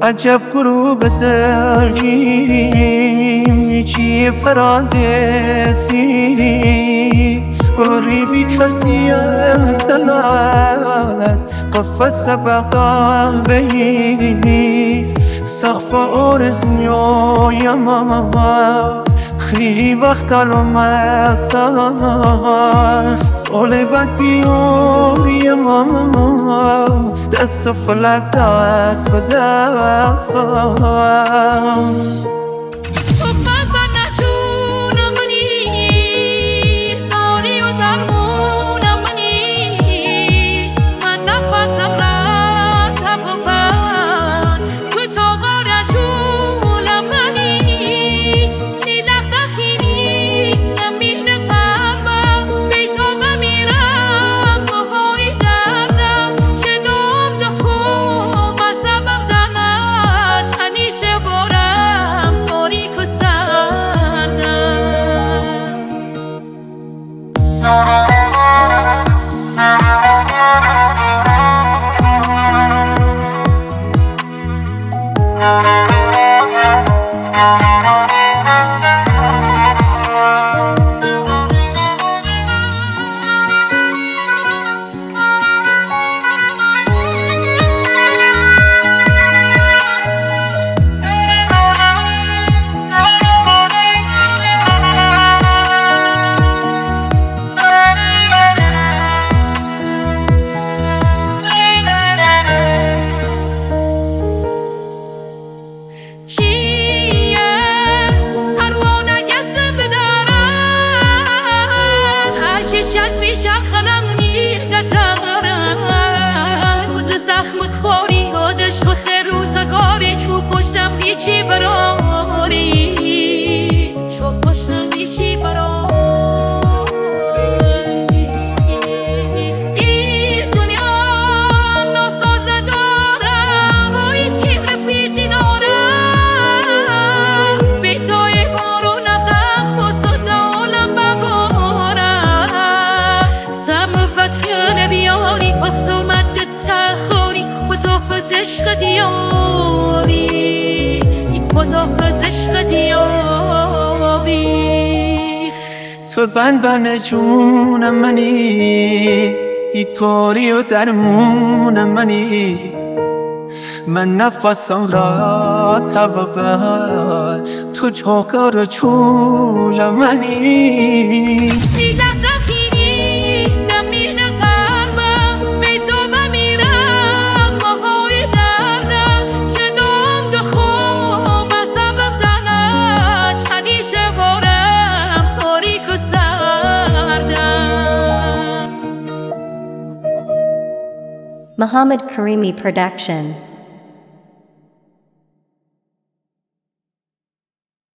عجب غروب داریم چی پرادسی وری بی کسی اطلاعات قفص بقا بی سقف آرزو یا ماما خیلی وقت رو مسا طالبت بیاری ماما دست فلک دست به دست چی براری شو خوشم چی براری این دنیا ناساز دارم و ایست که رفیقی دارم به توی بارون غم تو صدالم ببارم سم وطن بیاری افت اومد تخوری خدافز عشق دیاری خدافز عشق دیابی تو بن جون منی طوری و درمون منی من نفسم را تببر تو جوکر و چول منی Muhammad Karimi Production.